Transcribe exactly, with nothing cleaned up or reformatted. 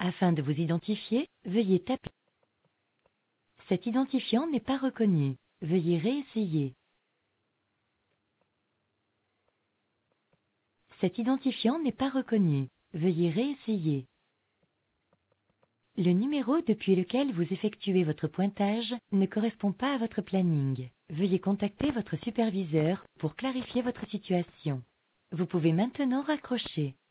Afin de vous identifier, veuillez taper. Cet identifiant n'est pas reconnu. Veuillez réessayer. Cet identifiant n'est pas reconnu. Veuillez réessayer. Le numéro depuis lequel vous effectuez votre pointage ne correspond pas à votre planning. Veuillez contacter votre superviseur pour clarifier votre situation. Vous pouvez maintenant raccrocher.